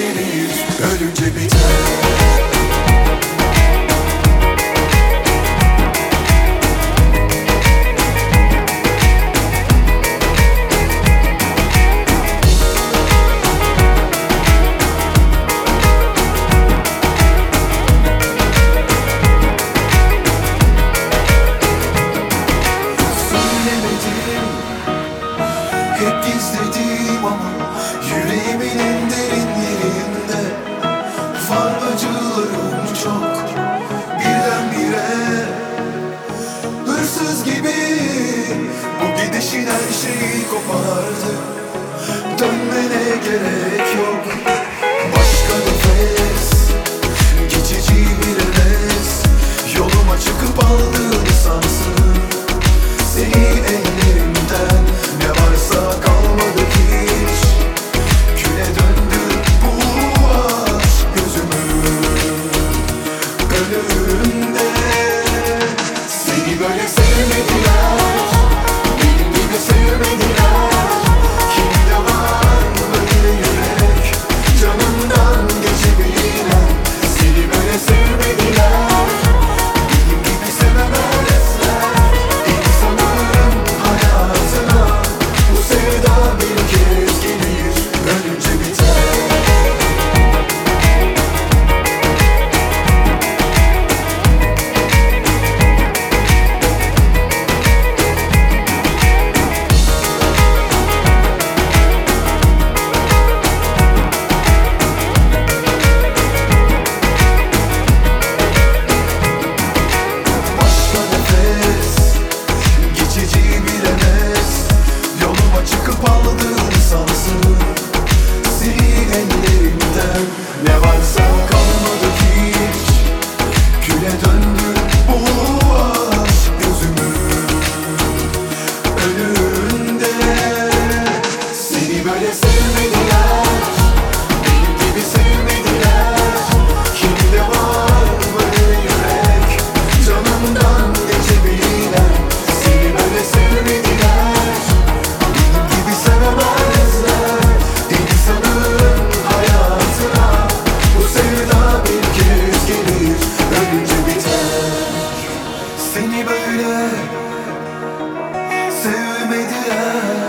gelir, ölünce biter. Hep gizledim ama yüreğimin en derinlerinde var acılarım çok, birdenbire hırsız gibi bu gidişin her şeyi kopardı. Dönmene gerek yok, başka nefes, geçici bir heves. Yoluma çıkıp aldığını sansın, seni ellerimden ne varsa kalmadı hiç. Küle döndü bu aşk gözümün önünde. Seni böyle sevmediler, benim gibi sevmediler. Kimde var böyle yürek, canından geçebilen. Seni böyle sevmediler, benim gibi sevemezler. İnsanın hayatına bu sevda bir kez gelir, ölünce biter. Başka nefes, geçici bir heves. Yoluma çıkıp aldığını sansın, seni ellerimden ne varsa kalmadı hiç. Küle döndü bu aşk gözümün önünde. Seni böyle sevmediler, benim gibi sevmediler. Kimde var böyle yürek, canımdan geçebilen. Seni böyle sevmediler, benim gibi sevemezler. İnsanın hayatına bu sevda bir kez gelir, ölünce biter. Seni böyle sevmediler,